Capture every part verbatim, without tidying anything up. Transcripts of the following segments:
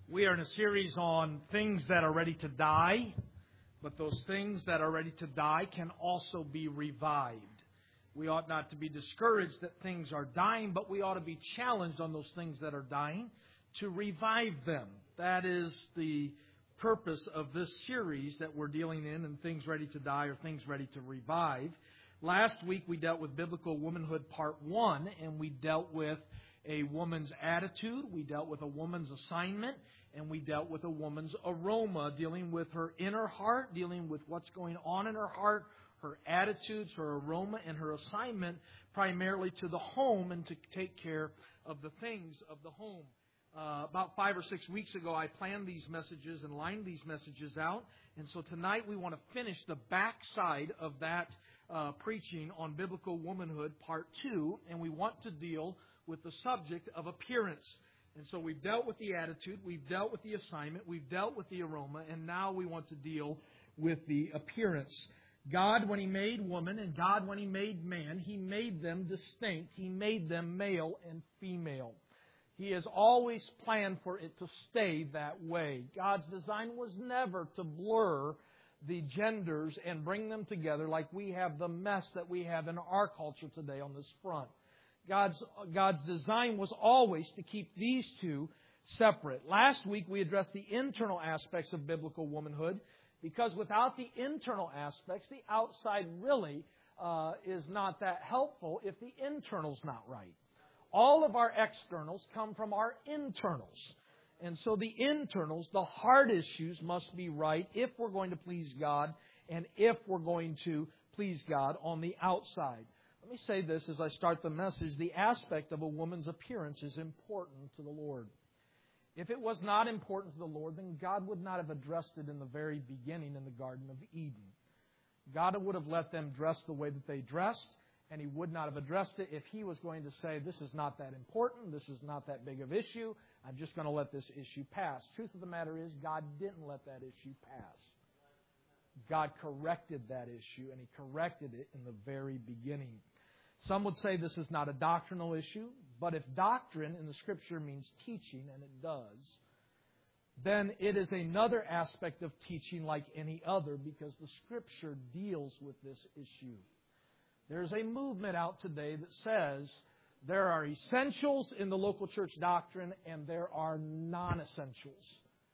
We are in a series on things that are ready to die, but those things that are ready to die can also be revived. We ought not to be discouraged that things are dying, but we ought to be challenged on those things that are dying to revive them. That is the purpose of this series that we're dealing in, and things ready to die or things ready to revive. Last week we dealt with Biblical Womanhood Part one, and we dealt with a woman's attitude, we dealt with a woman's assignment, and we dealt with a woman's aroma, dealing with her inner heart, dealing with what's going on in her heart, her attitudes, her aroma, and her assignment primarily to the home and to take care of the things of the home. Uh, about five or six weeks ago, I planned these messages and lined these messages out. And so tonight we want to finish the backside of that uh, preaching on Biblical Womanhood Part two. And we want to deal with the subject of appearance. And so we've dealt with the attitude, we've dealt with the assignment, we've dealt with the aroma, and now we want to deal with the appearance. God, when He made woman, and God, when He made man, He made them distinct. He made them male and female. He has always planned for it to stay that way. God's design was never to blur the genders and bring them together like we have the mess that we have in our culture today on this front. God's, God's design was always to keep these two separate. Last week we addressed the internal aspects of biblical womanhood, because without the internal aspects, the outside really uh, is not that helpful if the internal's not right. All of our externals come from our internals. And so the internals, the heart issues, must be right if we're going to please God and if we're going to please God on the outside. Let me say this as I start the message. The aspect of a woman's appearance is important to the Lord. If it was not important to the Lord, then God would not have addressed it in the very beginning in the Garden of Eden. God would have let them dress the way that they dressed, and He would not have addressed it if He was going to say, this is not that important, this is not that big of issue, I'm just going to let this issue pass. Truth of the matter is, God didn't let that issue pass. God corrected that issue, and He corrected it in the very beginning. Some would say this is not a doctrinal issue, but if doctrine in the Scripture means teaching, and it does, then it is another aspect of teaching like any other, because the Scripture deals with this issue. There's a movement out today that says there are essentials in the local church doctrine and there are non-essentials.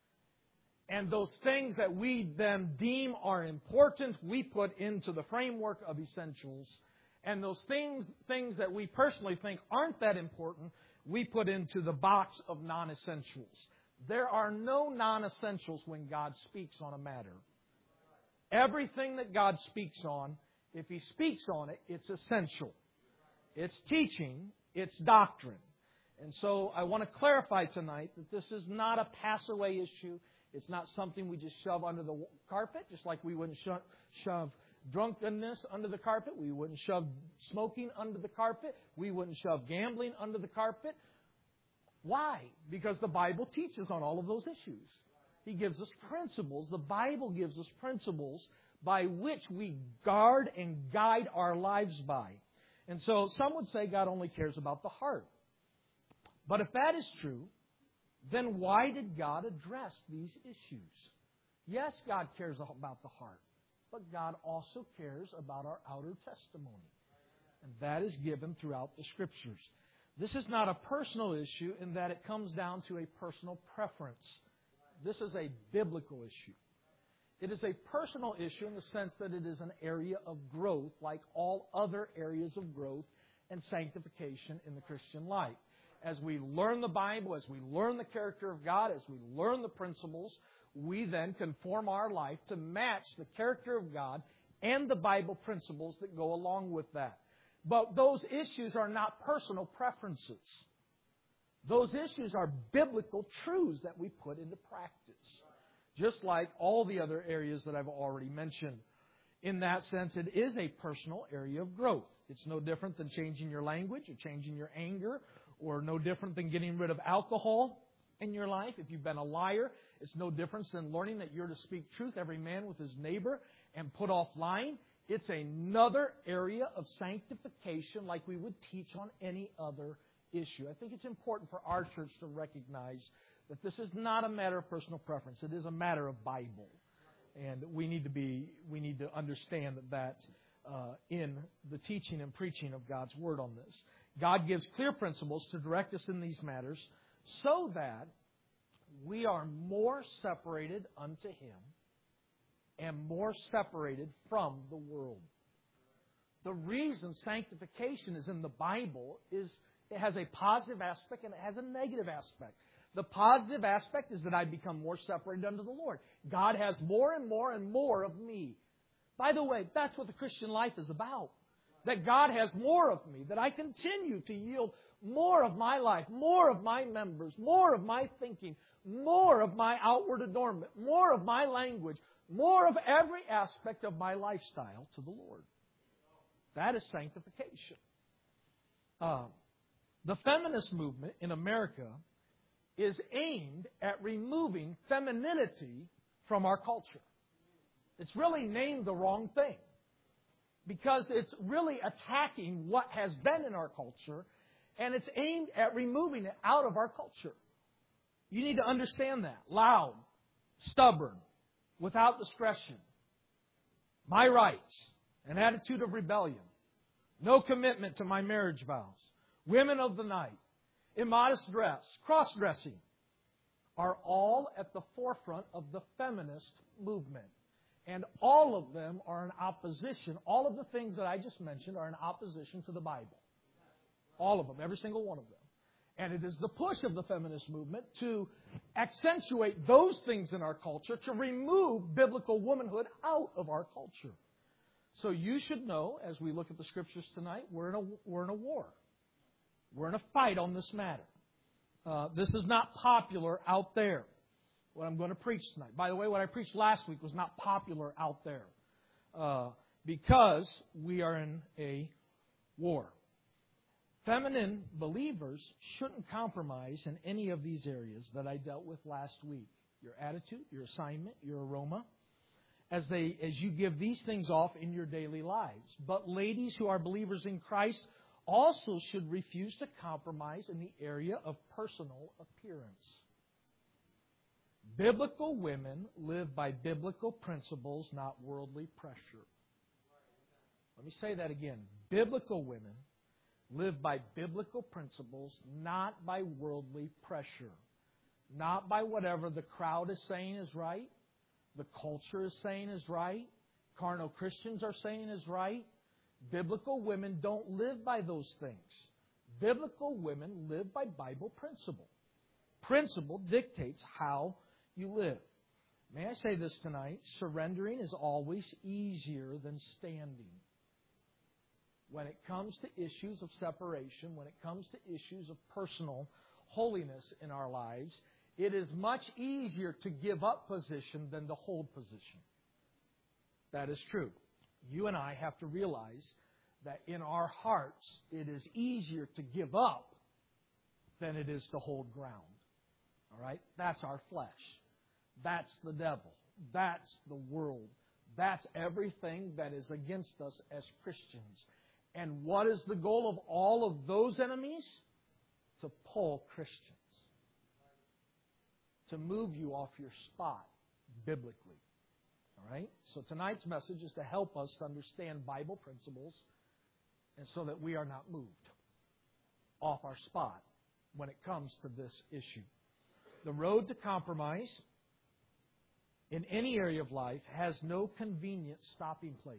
And those things that we then deem are important, we put into the framework of essentials. And those things, things that we personally think aren't that important, we put into the box of non-essentials. There are no non-essentials when God speaks on a matter. Everything that God speaks on, if He speaks on it, it's essential. It's teaching, it's doctrine. And so I want to clarify tonight that this is not a pass-away issue. It's not something we just shove under the carpet, just like we wouldn't sho- shove drunkenness under the carpet. We wouldn't shove smoking under the carpet. We wouldn't shove gambling under the carpet. Why? Because the Bible teaches on all of those issues. He gives us principles. The Bible gives us principles by which we guard and guide our lives by. And so some would say God only cares about the heart. But if that is true, then why did God address these issues? Yes, God cares about the heart. But God also cares about our outer testimony. And that is given throughout the Scriptures. This is not a personal issue in that it comes down to a personal preference. This is a biblical issue. It is a personal issue in the sense that it is an area of growth like all other areas of growth and sanctification in the Christian life. As we learn the Bible, as we learn the character of God, as we learn the principles, we then conform our life to match the character of God and the Bible principles that go along with that. But those issues are not personal preferences. Those issues are biblical truths that we put into practice, just like all the other areas that I've already mentioned. In that sense, it is a personal area of growth. It's no different than changing your language or changing your anger, or no different than getting rid of alcohol in your life. If you've been a liar, it's no difference than learning that you're to speak truth, every man with his neighbor, and put off lying. It's another area of sanctification like we would teach on any other issue. I think it's important for our church to recognize That this is not a matter of personal preference. It is a matter of Bible. And we need to be, we need to understand that uh, in the teaching and preaching of God's Word on this. God gives clear principles to direct us in these matters so that we are more separated unto Him and more separated from the world. The reason sanctification is in the Bible is it has a positive aspect and it has a negative aspect. The positive aspect is that I become more separated unto the Lord. God has more and more and more of me. By the way, that's what the Christian life is about. That God has more of me. That I continue to yield more of my life, more of my members, more of my thinking, more of my outward adornment, more of my language, more of every aspect of my lifestyle to the Lord. That is sanctification. Uh, the feminist movement in America is aimed at removing femininity from our culture. It's really named the wrong thing because it's really attacking what has been in our culture, and it's aimed at removing it out of our culture. You need to understand that. Loud, stubborn, without discretion, my rights, an attitude of rebellion, no commitment to my marriage vows, women of the night, immodest dress, cross-dressing, are all at the forefront of the feminist movement. And all of them are in opposition. All of the things that I just mentioned are in opposition to the Bible. All of them, every single one of them. And it is the push of the feminist movement to accentuate those things in our culture, to remove biblical womanhood out of our culture. So you should know, as we look at the Scriptures tonight, we're in a, we're in a war. We're in a fight on this matter. Uh, this is not popular out there, what I'm going to preach tonight. By the way, what I preached last week was not popular out there uh, because we are in a war. Feminine believers shouldn't compromise in any of these areas that I dealt with last week. Your attitude, your assignment, your aroma, as they as you give these things off in your daily lives. But ladies who are believers in Christ also should refuse to compromise in the area of personal appearance. Biblical women live by biblical principles, not worldly pressure. Let me say that again. Biblical women live by biblical principles, not by worldly pressure. Not by whatever the crowd is saying is right, the culture is saying is right, carnal Christians are saying is right. Biblical women don't live by those things. Biblical women live by Bible principle. Principle dictates how you live. May I say this tonight? Surrendering is always easier than standing. When it comes to issues of separation, when it comes to issues of personal holiness in our lives, it is much easier to give up position than to hold position. That is true. You and I have to realize that in our hearts, it is easier to give up than it is to hold ground. All right? That's our flesh. That's the devil. That's the world. That's everything that is against us as Christians. And what is the goal of all of those enemies? To pull Christians. To move you off your spot biblically. All right? So tonight's message is to help us to understand Bible principles and so that we are not moved off our spot when it comes to this issue. The road to compromise in any area of life has no convenient stopping place.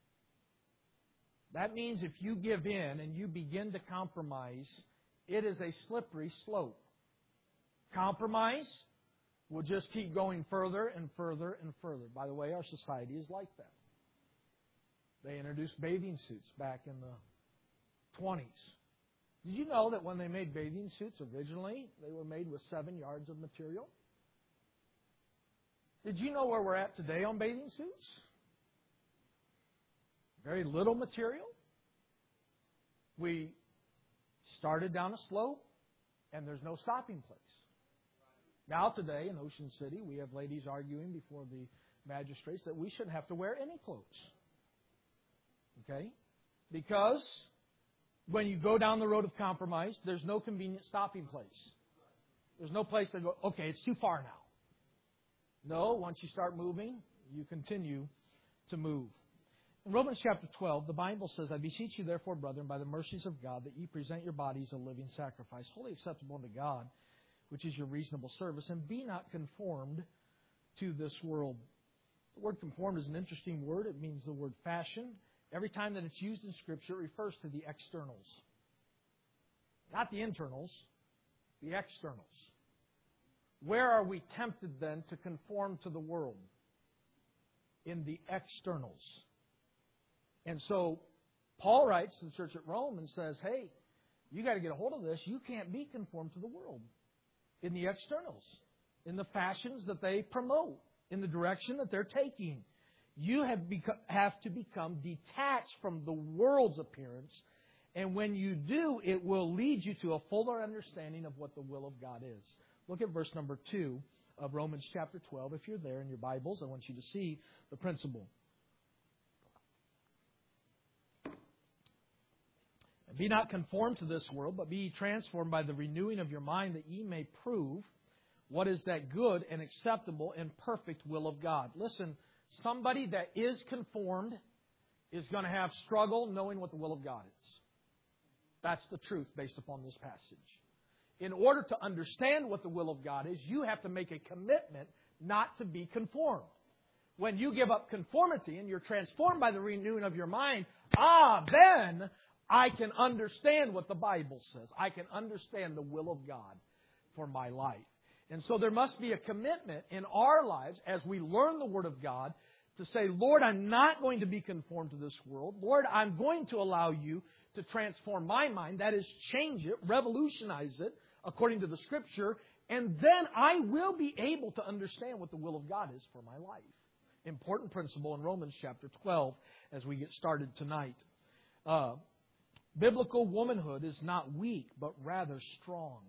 That means if you give in and you begin to compromise, it is a slippery slope. Compromise will just keep going further and further and further. By the way, our society is like that. They introduced bathing suits back in the twenties. Did you know that when they made bathing suits originally, they were made with seven yards of material? Did you know where we're at today on bathing suits? Very little material. We started down a slope, and there's no stopping place. Now today in Ocean City, we have ladies arguing before the magistrates that we shouldn't have to wear any clothes. Okay? Because when you go down the road of compromise, there's no convenient stopping place. There's no place to go, okay, it's too far now. No, once you start moving, you continue to move. In Romans chapter twelve, the Bible says, I beseech you therefore, brethren, by the mercies of God, that ye present your bodies a living sacrifice, wholly acceptable unto God, which is your reasonable service, and be not conformed to this world. The word conformed is an interesting word. It means the word fashion. Every time that it's used in Scripture, it refers to the externals. Not the internals, the externals. Where are we tempted then to conform to the world? In the externals. And so, Paul writes to the church at Rome and says, hey, you got to get a hold of this. You can't be conformed to the world. In the externals. In the fashions that they promote. In the direction that they're taking. You have, beco- have to become detached from the world's appearance. And when you do, it will lead you to a fuller understanding of what the will of God is. Look at verse number two of Romans chapter twelve. If you're there in your Bibles, I want you to see the principle. Be not conformed to this world, but be ye transformed by the renewing of your mind, that ye may prove what is that good and acceptable and perfect will of God. Listen, somebody that is conformed is going to have struggle knowing what the will of God is. That's the truth based upon this passage. In order to understand what the will of God is, you have to make a commitment not to be conformed. When you give up conformity and you're transformed by the renewing of your mind, ah, then I can understand what the Bible says. I can understand the will of God for my life. And so there must be a commitment in our lives as we learn the Word of God to say, Lord, I'm not going to be conformed to this world. Lord, I'm going to allow you to transform my mind. That is, change it, revolutionize it according to the Scripture. And then I will be able to understand what the will of God is for my life. Important principle in Romans chapter twelve as we get started tonight. Uh, biblical womanhood is not weak, but rather strong.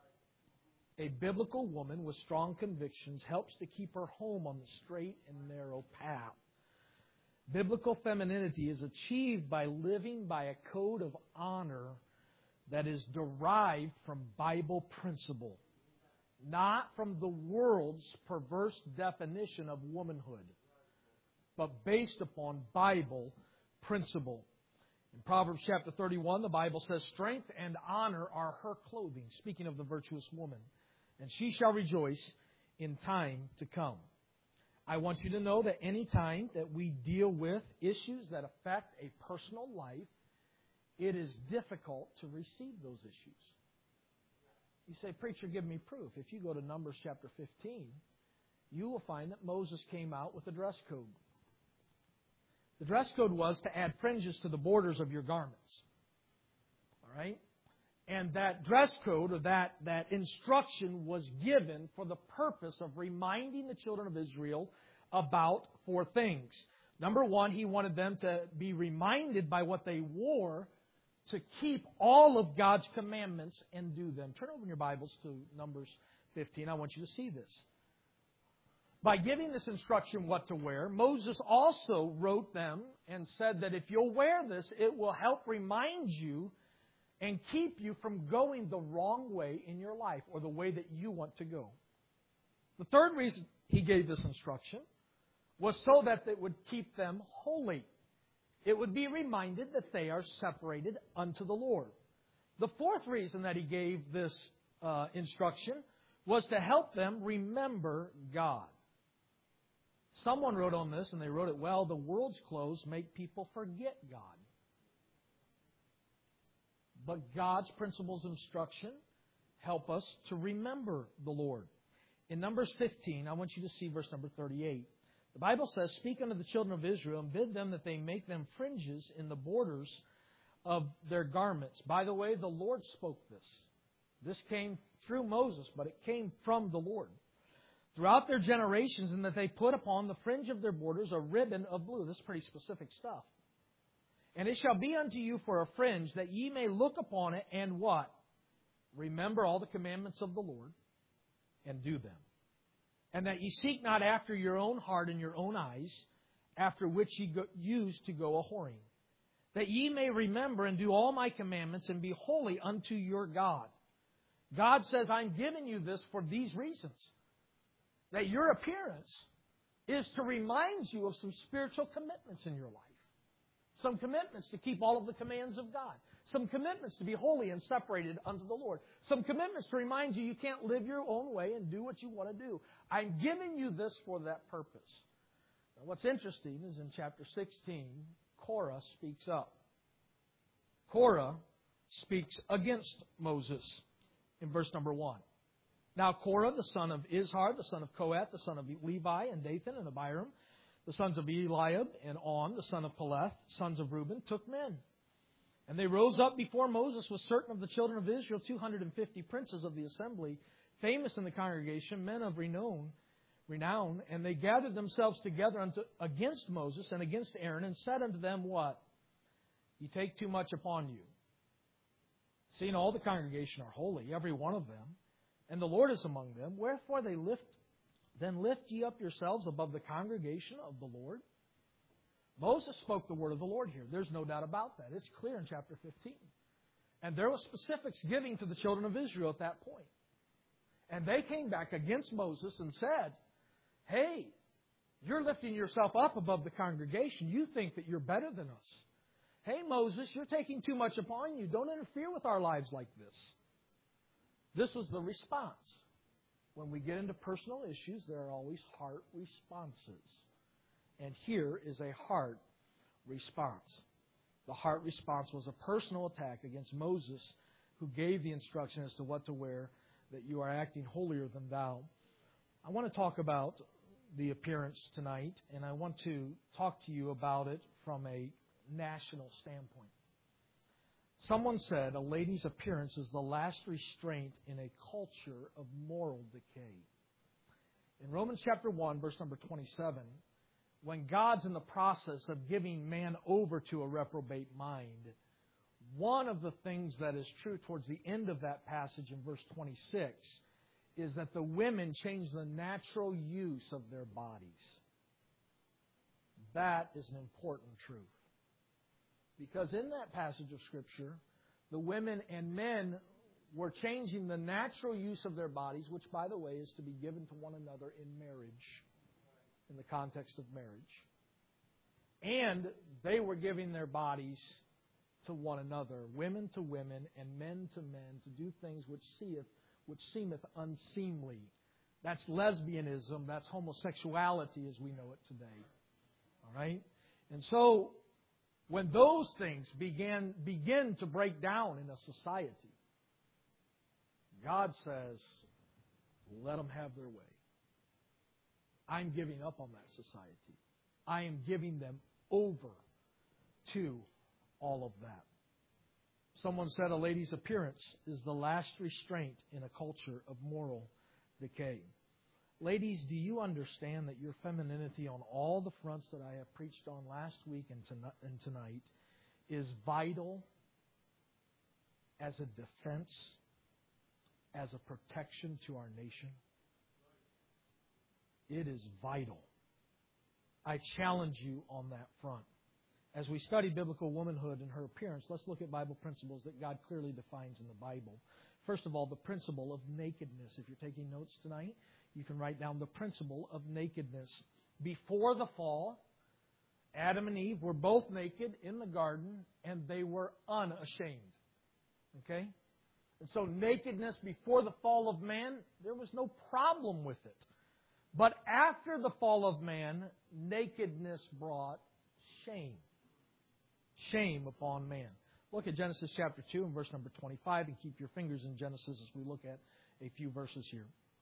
A biblical woman with strong convictions helps to keep her home on the straight and narrow path. Biblical femininity is achieved by living by a code of honor that is derived from Bible principle, not from the world's perverse definition of womanhood, but based upon Bible principle. In Proverbs chapter thirty-one, the Bible says, strength and honor are her clothing, speaking of the virtuous woman, and she shall rejoice in time to come. I want you to know that any time that we deal with issues that affect a personal life, it is difficult to receive those issues. You say, preacher, give me proof. If you go to Numbers chapter fifteen, you will find that Moses came out with a dress code. The dress code was to add fringes to the borders of your garments. All right? And that dress code or that, that instruction was given for the purpose of reminding the children of Israel about four things. Number one, he wanted them to be reminded by what they wore to keep all of God's commandments and do them. Turn over in your Bibles to Numbers fifteen. I want you to see this. By giving this instruction what to wear, Moses also wrote them and said that if you'll wear this, it will help remind you and keep you from going the wrong way in your life or the way that you want to go. The third reason he gave this instruction was so that it would keep them holy. It would be reminded that they are separated unto the Lord. The fourth reason that he gave this uh, instruction was to help them remember God. Someone wrote on this, and they wrote it well, the world's clothes make people forget God. But God's principles of instruction help us to remember the Lord. In Numbers fifteen, I want you to see verse number thirty-eight. The Bible says, speak unto the children of Israel, and bid them that they make them fringes in the borders of their garments. By the way, the Lord spoke this. This came through Moses, but it came from the Lord. Throughout their generations, and that they put upon the fringe of their borders a ribbon of blue. This is pretty specific stuff. And it shall be unto you for a fringe, that ye may look upon it, and what? Remember all the commandments of the Lord, and do them. And that ye seek not after your own heart and your own eyes, after which ye go, use to go a-whoring. That ye may remember and do all my commandments, and be holy unto your God. God says, I'm giving you this for these reasons. That your appearance is to remind you of some spiritual commitments in your life. Some commitments to keep all of the commands of God. Some commitments to be holy and separated unto the Lord. Some commitments to remind you you can't live your own way and do what you want to do. I'm giving you this for that purpose. Now, what's interesting is in chapter sixteen, Korah speaks up. Korah speaks against Moses in verse number one. Now Korah, the son of Izhar, the son of Kohath, the son of Levi, and Dathan, and Abiram, the sons of Eliab, and On, the son of Peleth, sons of Reuben, took men. And they rose up before Moses with certain of the children of Israel, two hundred fifty princes of the assembly, famous in the congregation, men of renown, renown, and they gathered themselves together unto, against Moses and against Aaron, and said unto them, what? You take too much upon you. Seeing all the congregation are holy, every one of them, and the Lord is among them, wherefore they lift, then lift ye up yourselves above the congregation of the Lord. Moses spoke the word of the Lord here. There's no doubt about that. It's clear in chapter fifteen. And there were specifics giving to the children of Israel at that point. And they came back against Moses and said, hey, you're lifting yourself up above the congregation. You think that you're better than us. Hey, Moses, you're taking too much upon you. Don't interfere with our lives like this. This was the response. When we get into personal issues, there are always heart responses. And here is a heart response. The heart response was a personal attack against Moses, who gave the instruction as to what to wear, that you are acting holier than thou. I want to talk about the appearance tonight, and I want to talk to you about it from a national standpoint. Someone said a lady's appearance is the last restraint in a culture of moral decay. In Romans chapter one, verse number twenty-seven, when God's in the process of giving man over to a reprobate mind, one of the things that is true towards the end of that passage in verse twenty-six is that the women change the natural use of their bodies. That is an important truth. Because in that passage of Scripture, the women and men were changing the natural use of their bodies, which, by the way, is to be given to one another in marriage, in the context of marriage. And they were giving their bodies to one another, women to women and men to men, to do things which seeth, which seemeth unseemly. That's lesbianism. That's homosexuality as we know it today. All right? And so, when those things began begin to break down in a society, God says, let them have their way. I'm giving up on that society. I am giving them over to all of that. Someone said a lady's appearance is the last restraint in a culture of moral decay. Ladies, do you understand that your femininity on all the fronts that I have preached on last week and tonight is vital as a defense, as a protection to our nation? It is vital. I challenge you on that front. As we study biblical womanhood and her appearance, let's look at Bible principles that God clearly defines in the Bible. First of all, the principle of nakedness. If you're taking notes tonight, you can write down the principle of nakedness. Before the fall, Adam and Eve were both naked in the garden, and they were unashamed. Okay? And so nakedness before the fall of man, there was no problem with it. But after the fall of man, nakedness brought shame. Shame upon man. Look at Genesis chapter two and verse number twenty-five, and keep your fingers in Genesis as we look at a few verses here.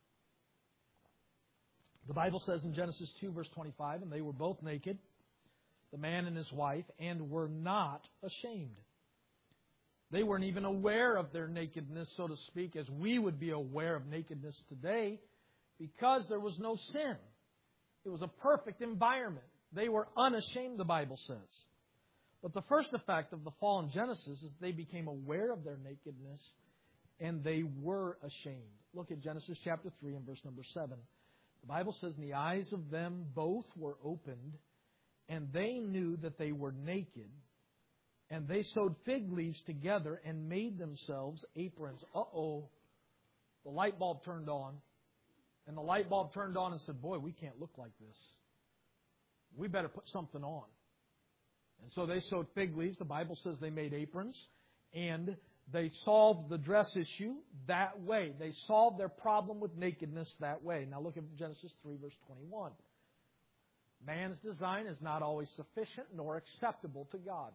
The Bible says in Genesis two, verse twenty-five, and they were both naked, the man and his wife, and were not ashamed. They weren't even aware of their nakedness, so to speak, as we would be aware of nakedness today, because there was no sin. It was a perfect environment. They were unashamed, the Bible says. But the first effect of the fall in Genesis is they became aware of their nakedness, and they were ashamed. Look at Genesis chapter three and verse number seven. The Bible says, and the eyes of them both were opened, and they knew that they were naked, and they sewed fig leaves together and made themselves aprons. Uh-oh. the light bulb turned on. And the light bulb turned on and said, boy, we can't look like this. We better put something on. And so they sewed fig leaves. The Bible says they made aprons. And they solved the dress issue that way. They solved their problem with nakedness that way. Now look at Genesis three, verse twenty-one. Man's design is not always sufficient nor acceptable to God.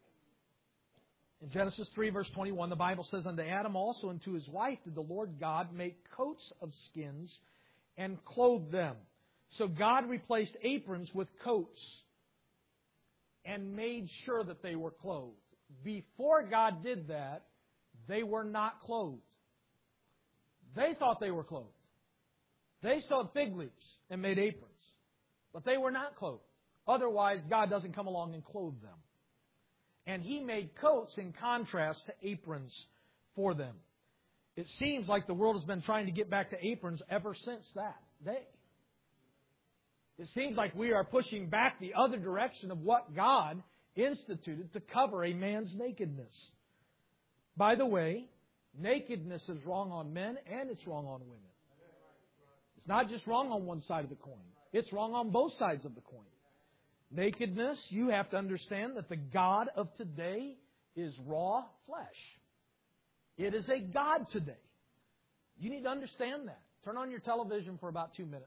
In Genesis three, verse twenty-one, the Bible says, unto Adam also and to his wife did the Lord God make coats of skins and clothe them. So God replaced aprons with coats and made sure that they were clothed. Before God did that, they were not clothed. They thought they were clothed. They sewed fig leaves and made aprons. But they were not clothed. Otherwise, God doesn't come along and clothe them. And He made coats in contrast to aprons for them. It seems like the world has been trying to get back to aprons ever since that day. It seems like we are pushing back the other direction of what God instituted to cover a man's nakedness. By the way, nakedness is wrong on men and it's wrong on women. It's not just wrong on one side of the coin. It's wrong on both sides of the coin. Nakedness, you have to understand that the God of today is raw flesh. It is a God today. You need to understand that. Turn on your television for about two minutes.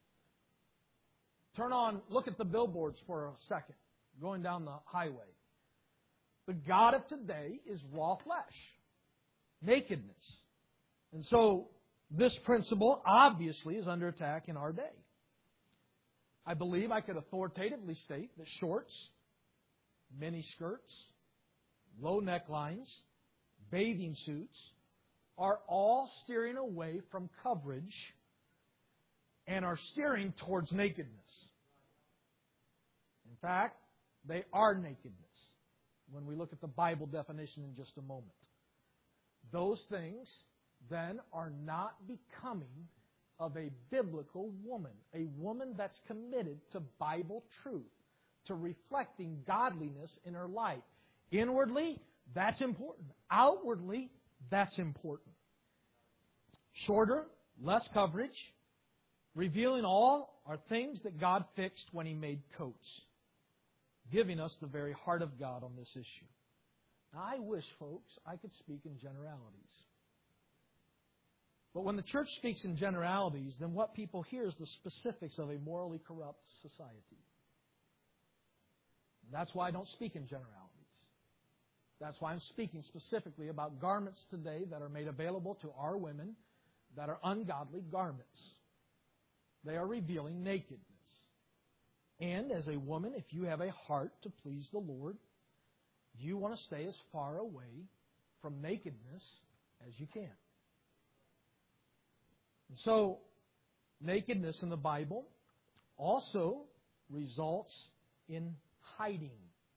Turn on, look at the billboards for a second, going down the highway. The God of today is raw flesh, nakedness. And so this principle obviously is under attack in our day. I believe I could authoritatively state that shorts, mini skirts, low necklines, bathing suits are all steering away from coverage and are steering towards nakedness. In fact, they are nakedness when we look at the Bible definition in just a moment. Those things then are not becoming of a biblical woman, a woman that's committed to Bible truth, to reflecting godliness in her life. Inwardly, that's important. Outwardly, that's important. Shorter, less coverage, revealing all are things that God fixed when He made coats, giving us the very heart of God on this issue. Now, I wish, folks, I could speak in generalities. But when the church speaks in generalities, then what people hear is the specifics of a morally corrupt society. That's why I don't speak in generalities. That's why I'm speaking specifically about garments today that are made available to our women that are ungodly garments. They are revealing nakedness. And as a woman, if you have a heart to please the Lord, you want to stay as far away from nakedness as you can. And so, nakedness in the Bible also results in hiding.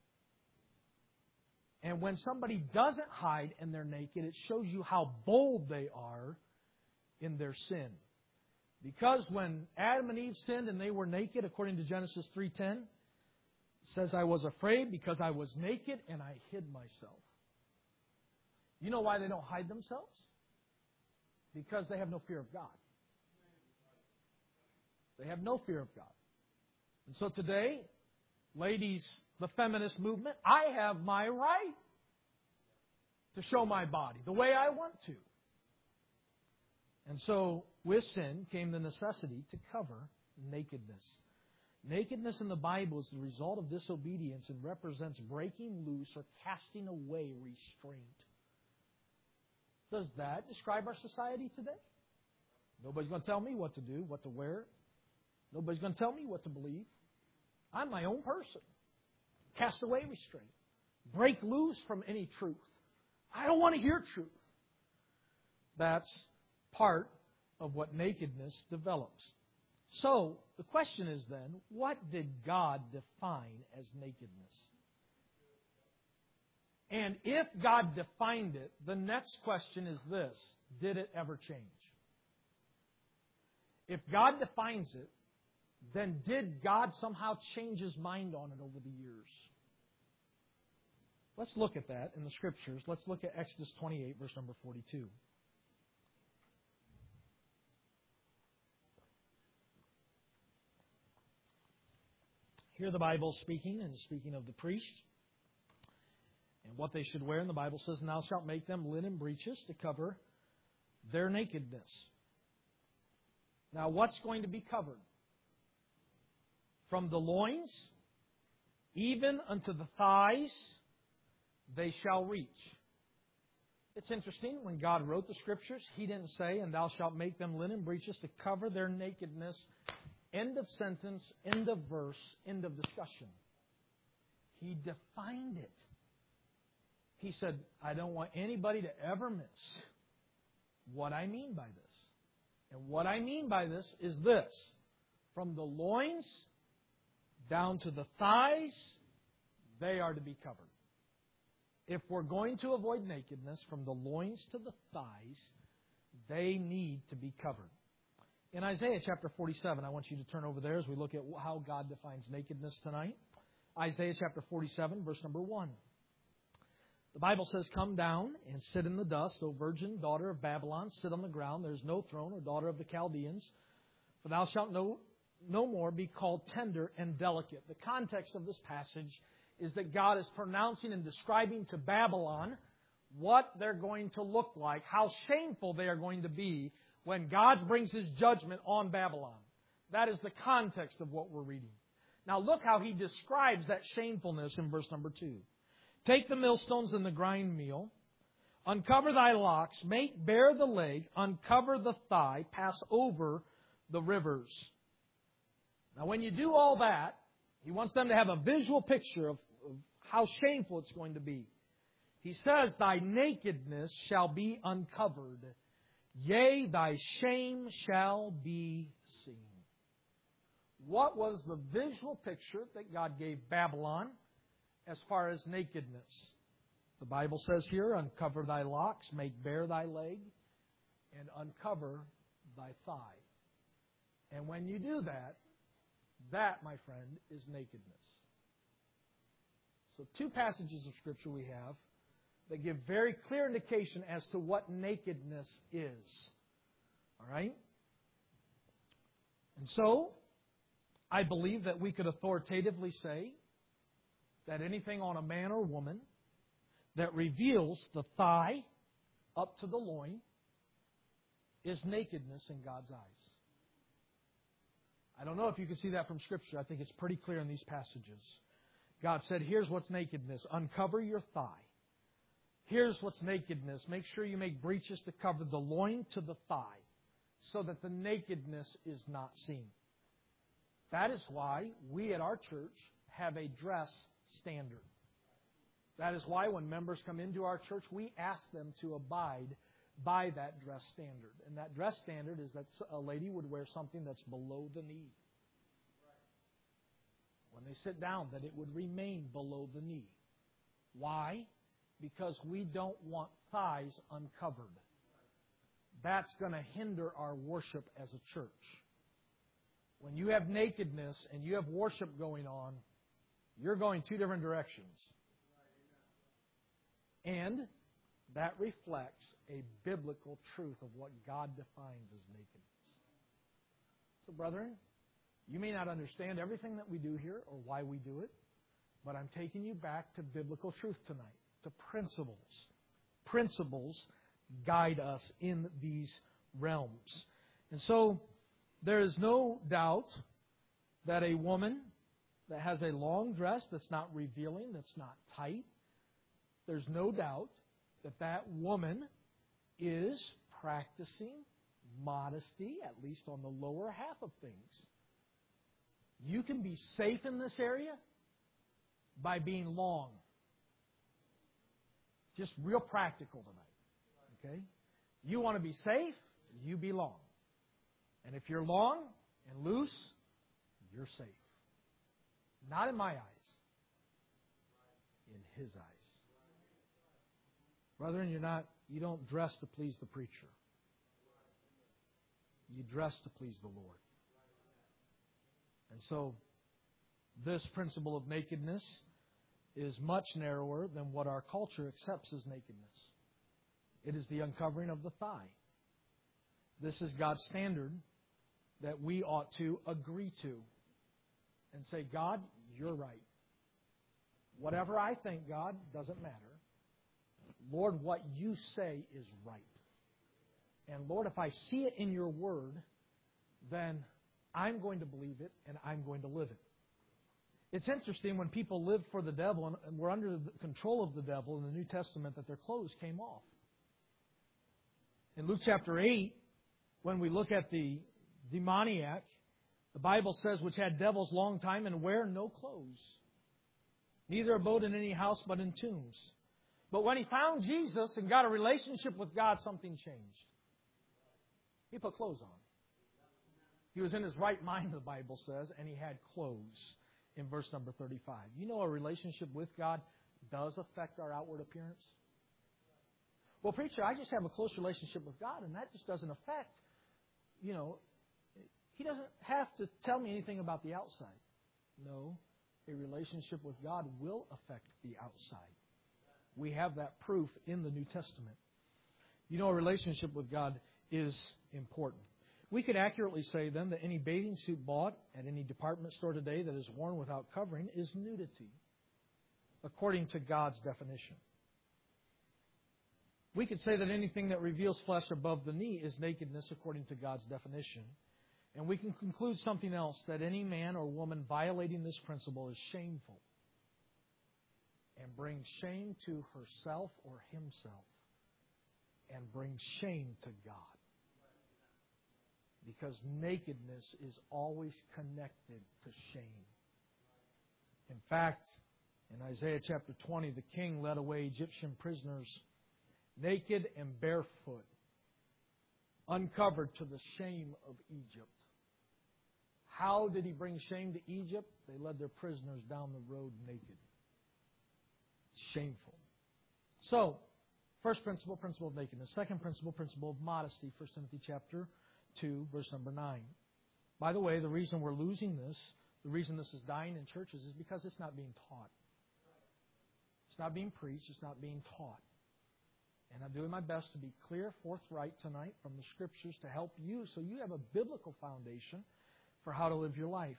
And when somebody doesn't hide and they're naked, it shows you how bold they are in their sin. Because when Adam and Eve sinned and they were naked, according to Genesis three ten, it says, I was afraid because I was naked and I hid myself. You know why they don't hide themselves? Because they have no fear of God. They have no fear of God. And so today, ladies, the feminist movement, I have my right to show my body the way I want to. And so, with sin came the necessity to cover nakedness. Nakedness in the Bible is the result of disobedience and represents breaking loose or casting away restraint. Does that describe our society today? Nobody's going to tell me what to do, what to wear. Nobody's going to tell me what to believe. I'm my own person. Cast away restraint. Break loose from any truth. I don't want to hear truth. That's part of what nakedness develops. So, the question is then, what did God define as nakedness? And if God defined it, the next question is this: did it ever change? If God defines it, then did God somehow change His mind on it over the years? Let's look at that in the Scriptures. Let's look at Exodus twenty-eight, verse number forty-two. Here the Bible speaking, and speaking of the priests, and what they should wear. And the Bible says, "And thou shalt make them linen breeches to cover their nakedness." Now, what's going to be covered? From the loins, even unto the thighs, they shall reach. It's interesting, when God wrote the Scriptures, He didn't say, "And thou shalt make them linen breeches to cover their nakedness." End of sentence, end of verse, end of discussion. He defined it. He said, "I don't want anybody to ever miss what I mean by this. And what I mean by this is this. From the loins down to the thighs, they are to be covered." If we're going to avoid nakedness, from the loins to the thighs, they need to be covered. In Isaiah chapter forty-seven, I want you to turn over there as we look at how God defines nakedness tonight. Isaiah chapter forty-seven, verse number one. The Bible says, "Come down and sit in the dust, O virgin daughter of Babylon, sit on the ground. There is no throne, O daughter of the Chaldeans. For thou shalt no, no more be called tender and delicate." The context of this passage is that God is pronouncing and describing to Babylon what they're going to look like, how shameful they are going to be when God brings His judgment on Babylon. That is the context of what we're reading. Now look how He describes that shamefulness in verse number two. "Take the millstones and the grind meal, uncover thy locks, make bare the leg, uncover the thigh, pass over the rivers." Now when you do all that, He wants them to have a visual picture of, of how shameful it's going to be. He says, "Thy nakedness shall be uncovered. Yea, thy shame shall be seen." What was the visual picture that God gave Babylon as far as nakedness? The Bible says here, "Uncover thy locks, make bare thy leg, and uncover thy thigh." And when you do that, that, my friend, is nakedness. So two passages of Scripture we have that give very clear indication as to what nakedness is. All right? And so, I believe that we could authoritatively say that anything on a man or woman that reveals the thigh up to the loin is nakedness in God's eyes. I don't know if you can see that from Scripture. I think it's pretty clear in these passages. God said, here's what's nakedness. Uncover your thigh. Here's what's nakedness. Make sure you make breeches to cover the loin to the thigh so that the nakedness is not seen. That is why we at our church have a dress standard. That is why when members come into our church, we ask them to abide by that dress standard. And that dress standard is that a lady would wear something that's below the knee. When they sit down, that it would remain below the knee. Why? Because we don't want thighs uncovered. That's going to hinder our worship as a church. When you have nakedness and you have worship going on, you're going two different directions. And that reflects a biblical truth of what God defines as nakedness. So, brethren, you may not understand everything that we do here or why we do it, but I'm taking you back to biblical truth tonight, to principles. Principles guide us in these realms. And so, there is no doubt that a woman that has a long dress that's not revealing, that's not tight, there's no doubt that that woman is practicing modesty, at least on the lower half of things. You can be safe in this area by being long. Just real practical tonight. Okay? You want to be safe, you be long. And if you're long and loose, you're safe. Not in my eyes. In His eyes. Brethren, you're not, you don't dress to please the preacher. You dress to please the Lord. And so, this principle of nakedness is much narrower than what our culture accepts as nakedness. It is the uncovering of the thigh. This is God's standard that we ought to agree to. and say, God, you're right. Whatever I think, God, doesn't matter. Lord, what you say is right. And Lord, if I see it in your word, then I'm going to believe it and I'm going to live it. It's interesting when people live for the devil and were under the control of the devil in the New Testament that their clothes came off. In Luke chapter eight, when we look at the demoniac, the Bible says, which had devils long time and wear no clothes, neither abode in any house but in tombs. But when he found Jesus and got a relationship with God, something changed. He put clothes on. He was in his right mind, the Bible says, and he had clothes in verse number thirty-five. You know, a relationship with God does affect our outward appearance. Well, preacher, I just have a close relationship with God, and that just doesn't affect, you know, He doesn't have to tell me anything about the outside. No, a relationship with God will affect the outside. We have that proof in the New Testament. You know, a relationship with God is important. We could accurately say then that any bathing suit bought at any department store today that is worn without covering is nudity, according to God's definition. We could say that anything that reveals flesh above the knee is nakedness, according to God's definition. And we can conclude something else, that any man or woman violating this principle is shameful and brings shame to herself or himself and brings shame to God. Because nakedness is always connected to shame. In fact, in Isaiah chapter twenty, the king led away Egyptian prisoners naked and barefoot, uncovered to the shame of Egypt. How did he bring shame to Egypt? They led their prisoners down the road naked. Shameful. So, first principle, principle of nakedness. Second principle, principle of modesty. First Timothy chapter two, verse number nine. By the way, the reason we're losing this, the reason this is dying in churches is because it's not being taught. It's not being preached. It's not being taught. And I'm doing my best to be clear, forthright tonight from the Scriptures to help you so you have a biblical foundation for how to live your life.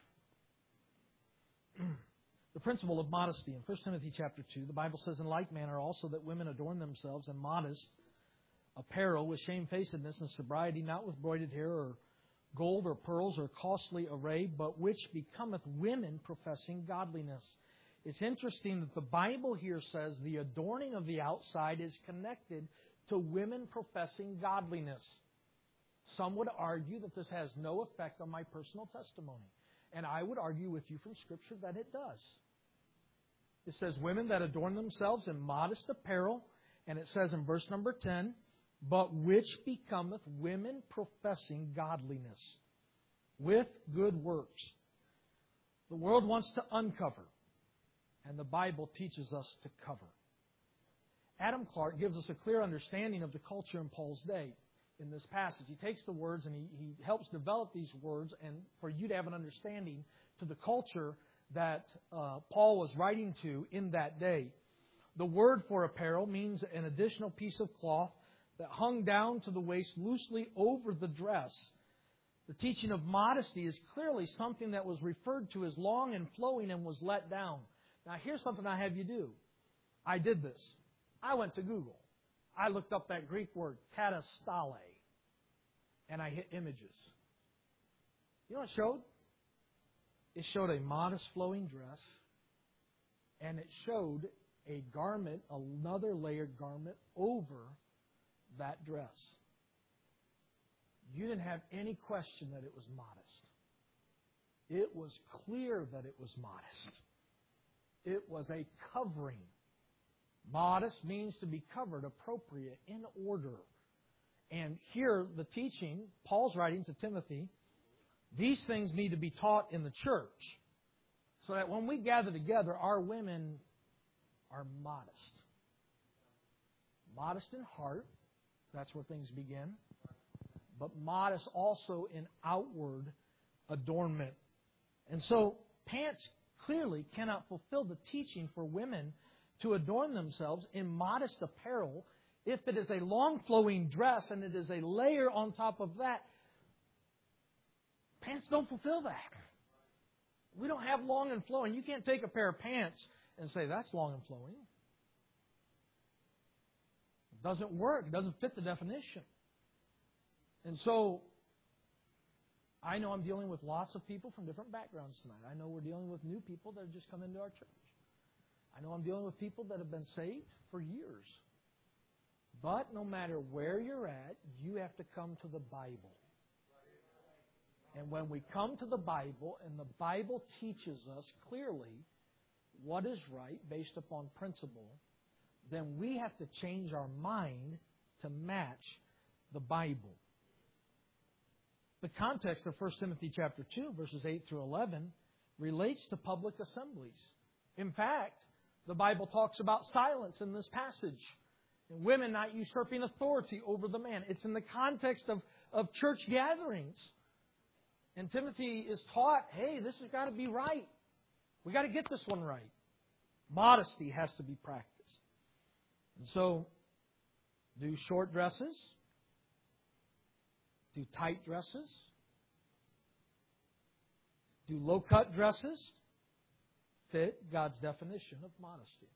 The principle of modesty. In First Timothy chapter two, the Bible says, in like manner also that women adorn themselves in modest apparel with shamefacedness and sobriety, not with broided hair or gold or pearls or costly array, but which becometh women professing godliness. It's interesting that the Bible here says the adorning of the outside is connected to women professing godliness. Some would argue that this has no effect on my personal testimony. And I would argue with you from Scripture that it does. It says women that adorn themselves in modest apparel, and it says in verse number ten, but which becometh women professing godliness with good works. The world wants to uncover, and the Bible teaches us to cover. Adam Clark gives us a clear understanding of the culture in Paul's day in this passage. He takes the words and he, he helps develop these words, and for you to have an understanding to the culture that uh, Paul was writing to in that day. The word for apparel means an additional piece of cloth that hung down to the waist loosely over the dress. The teaching of modesty is clearly something that was referred to as long and flowing and was let down. Now, here's something I have you do. I did this. I went to Google. I looked up that Greek word, katastale, and I hit images. You know what it showed? It showed a modest flowing dress, and it showed a garment, another layered garment over that dress. You didn't have any question that it was modest. It was clear that it was modest. It was a covering. Modest means to be covered, appropriate, in order. And here, the teaching, Paul's writing to Timothy, these things need to be taught in the church so that when we gather together, our women are modest. Modest in heart, that's where things begin, but modest also in outward adornment. And so, pants clearly cannot fulfill the teaching for women to adorn themselves in modest apparel if it is a long flowing dress and it is a layer on top of that. Pants don't fulfill that. We don't have long and flowing. You can't take a pair of pants and say, that's long and flowing. It doesn't work. It doesn't fit the definition. And so, I know I'm dealing with lots of people from different backgrounds tonight. I know we're dealing with new people that have just come into our church. I know I'm dealing with people that have been saved for years. But no matter where you're at, you have to come to the Bible. And when we come to the Bible, and the Bible teaches us clearly what is right based upon principle, then we have to change our mind to match the Bible. The context of First Timothy chapter two, verses eight through eleven, relates to public assemblies. In fact, the Bible talks about silence in this passage. And women not usurping authority over the man. It's in the context of, of church gatherings. And Timothy is taught, hey, this has got to be right. We've got to get this one right. Modesty has to be practiced. And so, do short dresses, do tight dresses, do low-cut dresses fit God's definition of modesty?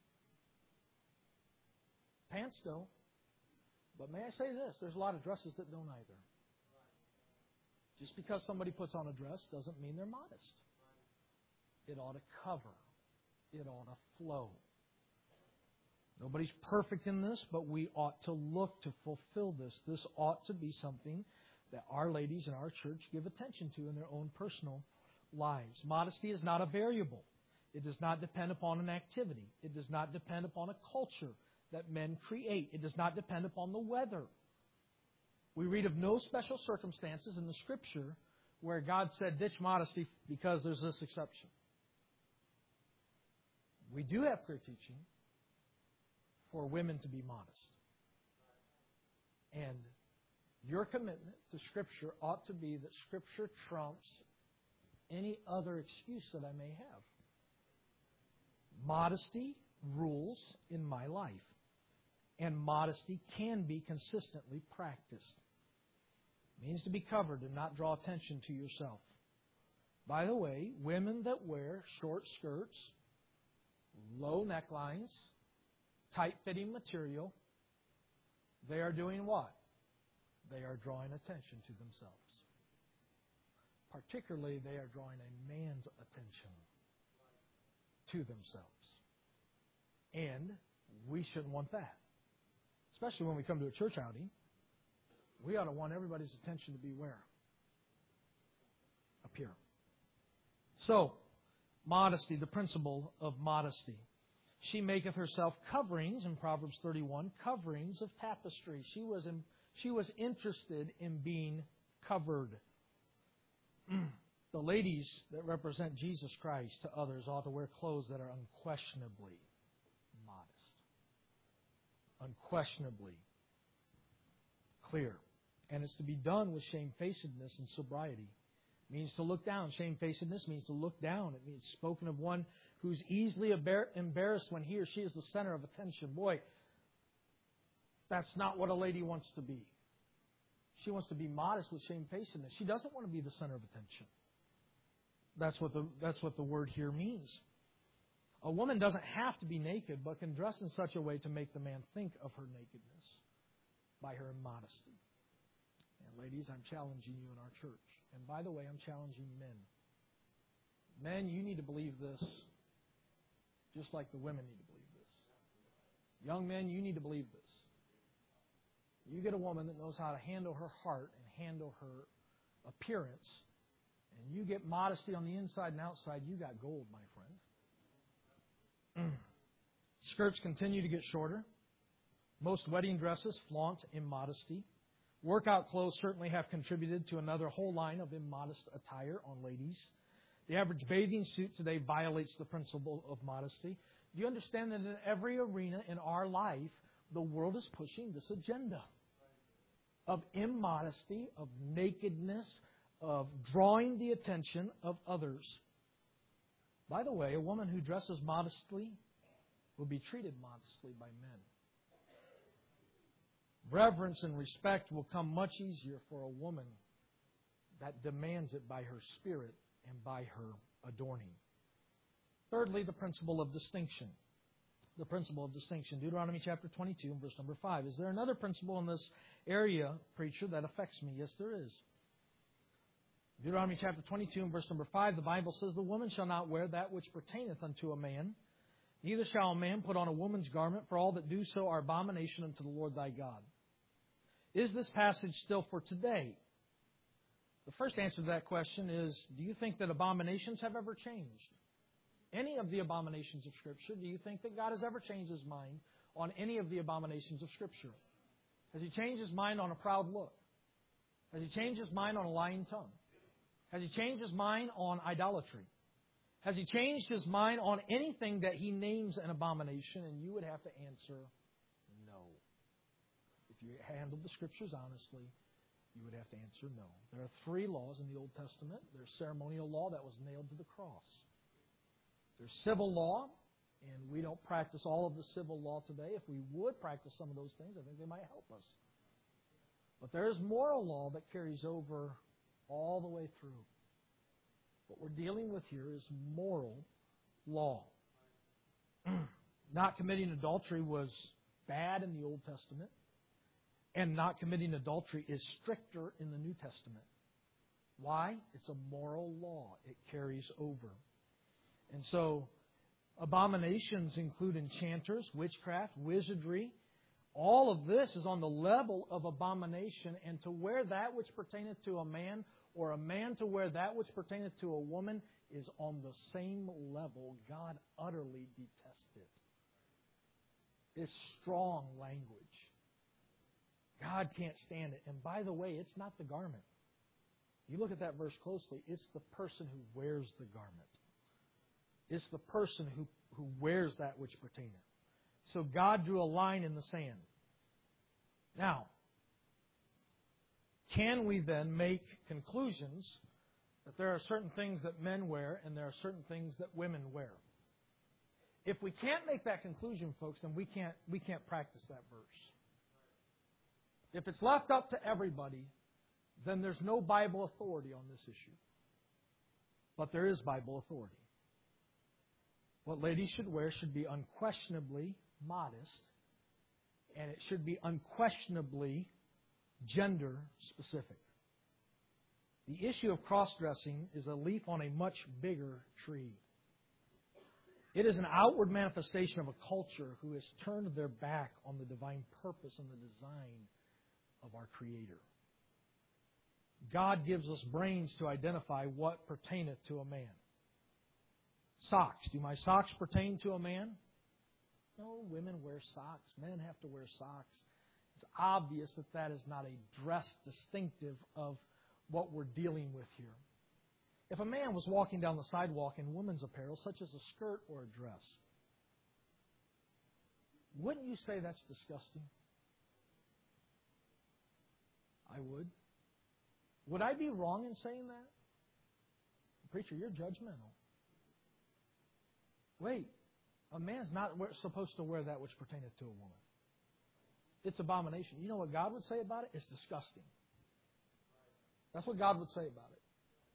Pants don't. But may I say this, there's a lot of dresses that don't either. Just because somebody puts on a dress doesn't mean they're modest. It ought to cover. It ought to flow. Nobody's perfect in this, but we ought to look to fulfill this. This ought to be something that our ladies in our church give attention to in their own personal lives. Modesty is not a variable. It does not depend upon an activity. It does not depend upon a culture that men create. It does not depend upon the weather. We read of no special circumstances in the Scripture where God said, ditch modesty because there's this exception. We do have clear teaching for women to be modest. And your commitment to Scripture ought to be that Scripture trumps any other excuse that I may have. Modesty rules in my life. And modesty can be consistently practiced. It means to be covered and not draw attention to yourself. By the way, women that wear short skirts, low necklines, tight-fitting material, they are doing what? They are drawing attention to themselves. Particularly, they are drawing a man's attention to themselves. And we shouldn't want that. Especially when we come to a church outing. We ought to want everybody's attention to be where? Up here. So, modesty, the principle of modesty. She maketh herself coverings, in Proverbs thirty-one, coverings of tapestry. She was in, she was interested in being covered. The ladies that represent Jesus Christ to others ought to wear clothes that are unquestionably modest. Unquestionably clear. And it's to be done with shamefacedness and sobriety. It means to look down. Shamefacedness means to look down. It means spoken of one who's easily embarrassed when he or she is the center of attention. Boy, that's not what a lady wants to be. She wants to be modest with shamefacedness. She doesn't want to be the center of attention. That's what the, that's what the word here means. A woman doesn't have to be naked, but can dress in such a way to make the man think of her nakedness by her immodesty. And ladies, I'm challenging you in our church. And by the way, I'm challenging men. Men, you need to believe this just like the women need to believe this. Young men, you need to believe this. You get a woman that knows how to handle her heart and handle her appearance, and you get modesty on the inside and outside, you got gold, my friend. Skirts continue to get shorter. Most wedding dresses flaunt immodesty. Workout clothes certainly have contributed to another whole line of immodest attire on ladies. The average bathing suit today violates the principle of modesty. Do you understand that in every arena in our life, the world is pushing this agenda of immodesty, of nakedness, of drawing the attention of others? By the way, a woman who dresses modestly will be treated modestly by men. Reverence and respect will come much easier for a woman that demands it by her spirit and by her adorning. Thirdly, the principle of distinction. The principle of distinction. Deuteronomy chapter twenty-two and verse number five. Is there another principle in this area, preacher, that affects me? Yes, there is. Deuteronomy chapter twenty-two and verse number five, the Bible says, "The woman shall not wear that which pertaineth unto a man, neither shall a man put on a woman's garment, for all that do so are abomination unto the Lord thy God." Is this passage still for today? The first answer to that question is, do you think that abominations have ever changed? Any of the abominations of Scripture, do you think that God has ever changed His mind on any of the abominations of Scripture? Has He changed His mind on a proud look? Has He changed His mind on a lying tongue? Has He changed His mind on idolatry? Has He changed His mind on anything that He names an abomination? And you would have to answer no. If you handled the Scriptures honestly, you would have to answer no. There are three laws in the Old Testament. There's ceremonial law that was nailed to the cross. There's civil law, and we don't practice all of the civil law today. If we would practice some of those things, I think they might help us. But there is moral law that carries over all the way through. What we're dealing with here is moral law. Not committing adultery was bad in the Old Testament, and not committing adultery is stricter in the New Testament. Why? It's a moral law. It carries over. And so, abominations include enchanters, witchcraft, wizardry. All of this is on the level of abomination, and to wear that which pertaineth to a man, or a man to wear that which pertaineth to a woman, is on the same level. God utterly detests it. It's strong language. God can't stand it. And by the way, it's not the garment. You look at that verse closely, it's the person who wears the garment. It's the person who, who wears that which pertaineth. So God drew a line in the sand. Now, can we then make conclusions that there are certain things that men wear and there are certain things that women wear? If we can't make that conclusion, folks, then we can't we can't practice that verse. If it's left up to everybody, then there's no Bible authority on this issue. But there is Bible authority. What ladies should wear should be unquestionably modest, and it should be unquestionably gender specific. The issue of cross-dressing is a leaf on a much bigger tree. It is an outward manifestation of a culture who has turned their back on the divine purpose and the design of our Creator. God gives us brains to identify what pertaineth to a man. Socks. Do my socks pertain to a man? No, women wear socks. Men have to wear socks. It's obvious that that is not a dress distinctive of what we're dealing with here. If a man was walking down the sidewalk in women's apparel, such as a skirt or a dress, wouldn't you say that's disgusting? I would. Would I be wrong in saying that? Preacher, you're judgmental. Wait, a man's not supposed to wear that which pertaineth to a woman. It's abomination. You know what God would say about it? It's disgusting. That's what God would say about it.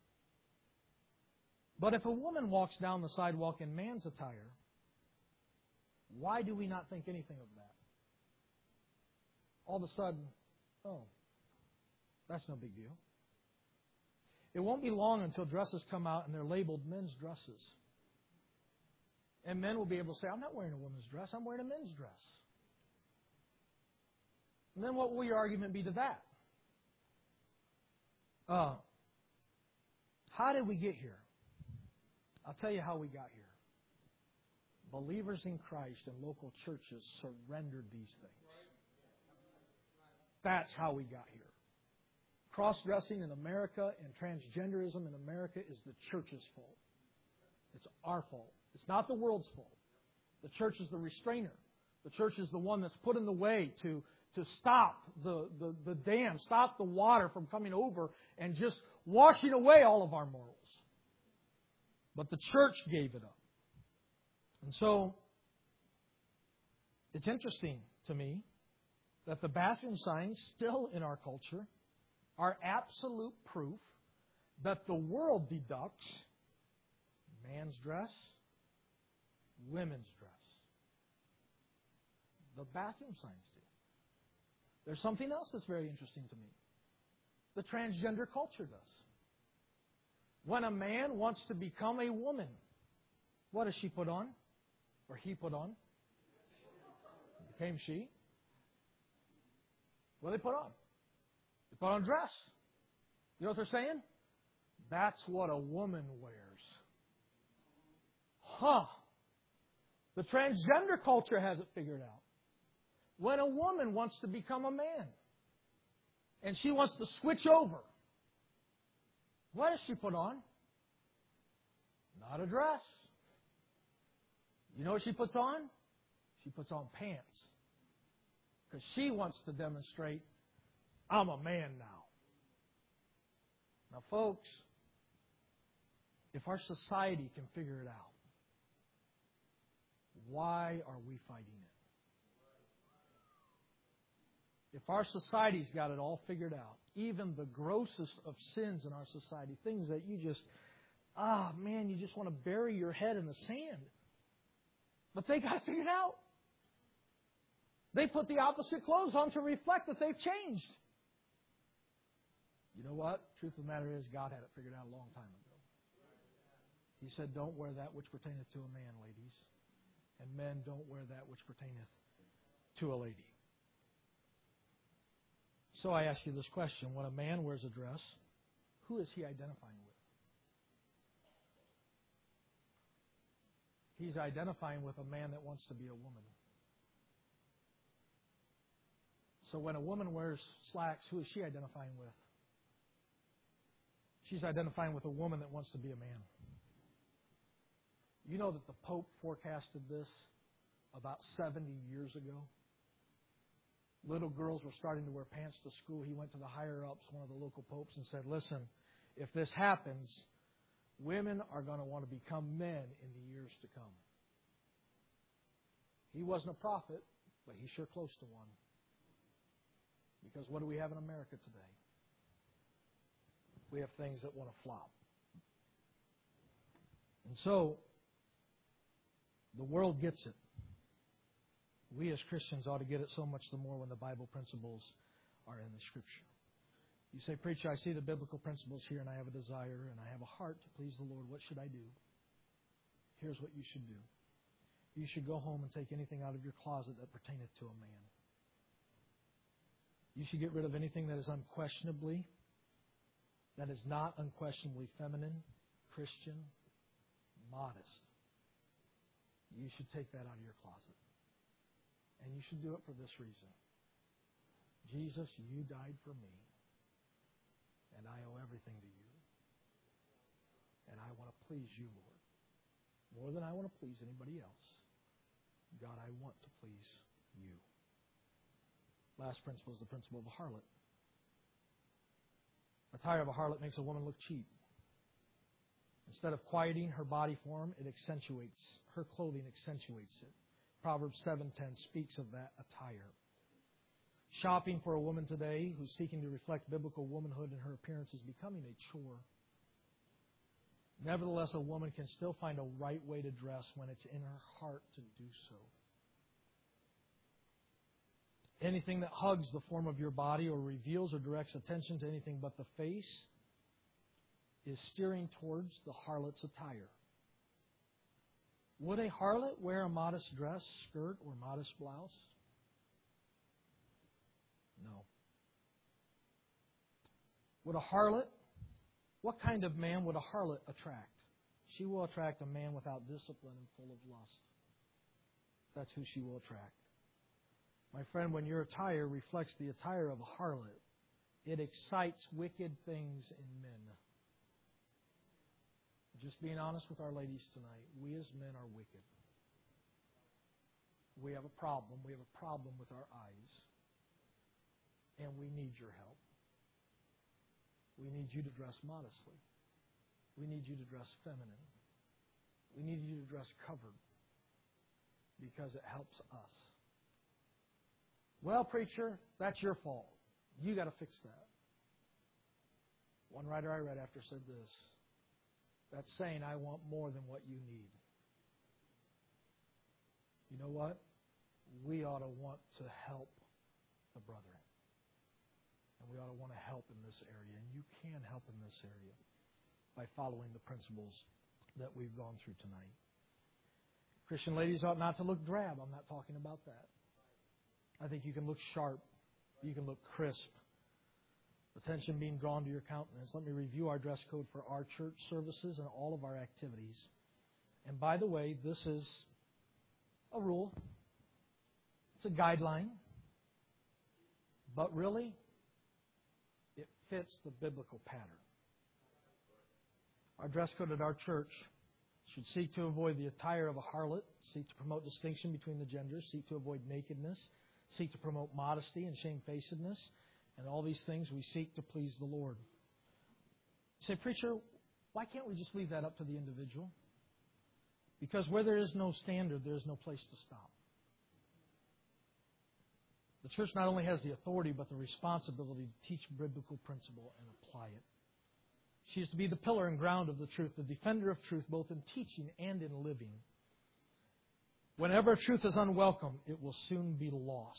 But if a woman walks down the sidewalk in man's attire, why do we not think anything of that? All of a sudden, oh, that's no big deal. It won't be long until dresses come out and they're labeled men's dresses. And men will be able to say, I'm not wearing a woman's dress, I'm wearing a men's dress. And then what will your argument be to that? Uh, how did we get here? I'll tell you how we got here. Believers in Christ and local churches surrendered these things. That's how we got here. Cross-dressing in America and transgenderism in America is the church's fault. It's our fault. It's not the world's fault. The church is the restrainer. The church is the one that's put in the way to, to stop the, the, the dam, stop the water from coming over and just washing away all of our morals. But the church gave it up. And so, it's interesting to me that the bathroom signs still in our culture are absolute proof that the world deducts man's dress, women's dress. The bathroom signs do. There's something else that's very interesting to me. The transgender culture does. When a man wants to become a woman, what does she put on? Or he put on? Became she. What do they put on? They put on a dress. You know what they're saying? That's what a woman wears. Huh. The transgender culture has it figured out. When a woman wants to become a man and she wants to switch over, what does she put on? Not a dress. You know what she puts on? She puts on pants. Because she wants to demonstrate, I'm a man now. Now, folks, if our society can figure it out, why are we fighting it? If our society's got it all figured out, even the grossest of sins in our society, things that you just, ah, man, you just want to bury your head in the sand. But they got it figured out. They put the opposite clothes on to reflect that they've changed. You know what? Truth of the matter is, God had it figured out a long time ago. He said, don't wear that which pertaineth to a man, ladies. And men, don't wear that which pertaineth to a lady. So I ask you this question. When a man wears a dress, who is he identifying with? He's identifying with a man that wants to be a woman. So when a woman wears slacks, who is she identifying with? She's identifying with a woman that wants to be a man. You know that the Pope forecasted this about seventy years ago? Little girls were starting to wear pants to school. He went to the higher-ups, one of the local popes, and said, listen, if this happens, women are going to want to become men in the years to come. He wasn't a prophet, but he's sure close to one. Because what do we have in America today? We have things that want to flop. And so, the world gets it. We as Christians ought to get it so much the more when the Bible principles are in the Scripture. You say, preacher, I see the biblical principles here and I have a desire and I have a heart to please the Lord. What should I do? Here's what you should do. You should go home and take anything out of your closet that pertaineth to a man. You should get rid of anything that is unquestionably, that is not unquestionably feminine, Christian, modest. You should take that out of your closet. And you should do it for this reason. Jesus, you died for me. And I owe everything to you. And I want to please you, Lord. More than I want to please anybody else. God, I want to please you. Last principle is the principle of a harlot. The attire of a harlot makes a woman look cheap. Instead of quieting her body form, it accentuates, her clothing accentuates it. Proverbs seven ten speaks of that attire. Shopping for a woman today who's seeking to reflect biblical womanhood in her appearance is becoming a chore. Nevertheless, a woman can still find a right way to dress when it's in her heart to do so. Anything that hugs the form of your body or reveals or directs attention to anything but the face is steering towards the harlot's attire. Would a harlot wear a modest dress, skirt, or modest blouse? No. Would a harlot, what kind of man would a harlot attract? She will attract a man without discipline and full of lust. That's who she will attract. My friend, when your attire reflects the attire of a harlot, it excites wicked things in men. Just being honest with our ladies tonight, we as men are wicked. We have a problem. We have a problem with our eyes. And we need your help. We need you to dress modestly. We need you to dress feminine. We need you to dress covered because it helps us. Well, preacher, that's your fault. You got to fix that. One writer I read after said this. That's saying I want more than what you need. You know what? We ought to want to help the brethren. And we ought to want to help in this area. And you can help in this area by following the principles that we've gone through tonight. Christian ladies ought not to look drab. I'm not talking about that. I think you can look sharp. You can look crisp. Attention being drawn to your countenance. Let me review our dress code for our church services and all of our activities. And by the way, this is a rule. It's a guideline. But really, it fits the biblical pattern. Our dress code at our church should seek to avoid the attire of a harlot, seek to promote distinction between the genders, seek to avoid nakedness, seek to promote modesty and shamefacedness, and all these things we seek to please the Lord. You say, preacher, why can't we just leave that up to the individual? Because where there is no standard, there is no place to stop. The church not only has the authority, but the responsibility to teach biblical principle and apply it. She is to be the pillar and ground of the truth, the defender of truth, both in teaching and in living. Whenever truth is unwelcome, it will soon be lost.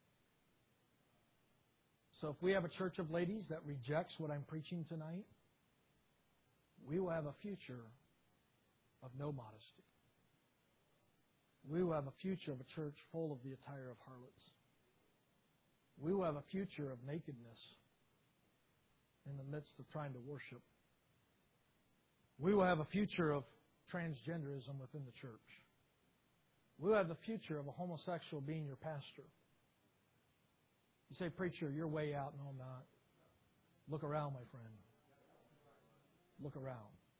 So if we have a church of ladies that rejects what I'm preaching tonight, we will have a future of no modesty. We will have a future of a church full of the attire of harlots. We will have a future of nakedness in the midst of trying to worship. We will have a future of transgenderism within the church. We will have the future of a homosexual being your pastor. You say, preacher, you're way out. No, I'm not. Look around, my friend. Look around.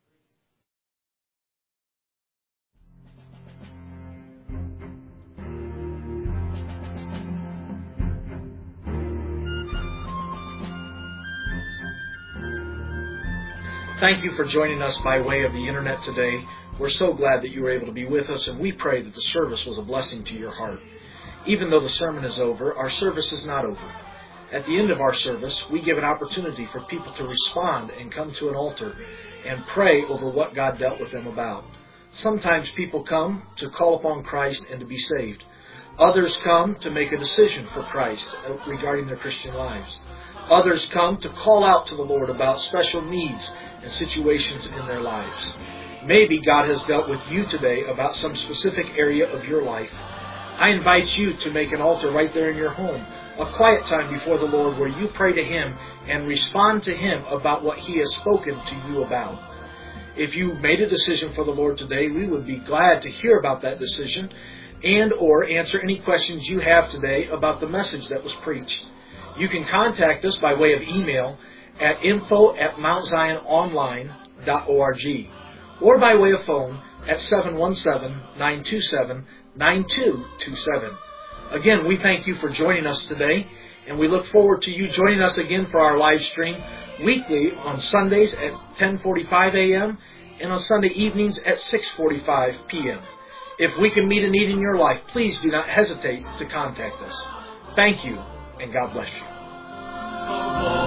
Thank you for joining us by way of the Internet today. We're so glad that you were able to be with us, and we pray that the service was a blessing to your heart. Even though the sermon is over, our service is not over. At the end of our service, we give an opportunity for people to respond and come to an altar and pray over what God dealt with them about. Sometimes people come to call upon Christ and to be saved. Others come to make a decision for Christ regarding their Christian lives. Others come to call out to the Lord about special needs and situations in their lives. Maybe God has dealt with you today about some specific area of your life. I invite you to make an altar right there in your home, a quiet time before the Lord where you pray to Him and respond to Him about what He has spoken to you about. If you made a decision for the Lord today, we would be glad to hear about that decision and or answer any questions you have today about the message that was preached. You can contact us by way of email at info at mount zion online dot org or by way of phone at seven one seven, nine two seven, nine two two seven. Again, we thank you for joining us today, and we look forward to you joining us again for our live stream weekly on Sundays at ten forty-five a.m. and on Sunday evenings at six forty-five p.m. If we can meet a need in your life, please do not hesitate to contact us. Thank you, and God bless you.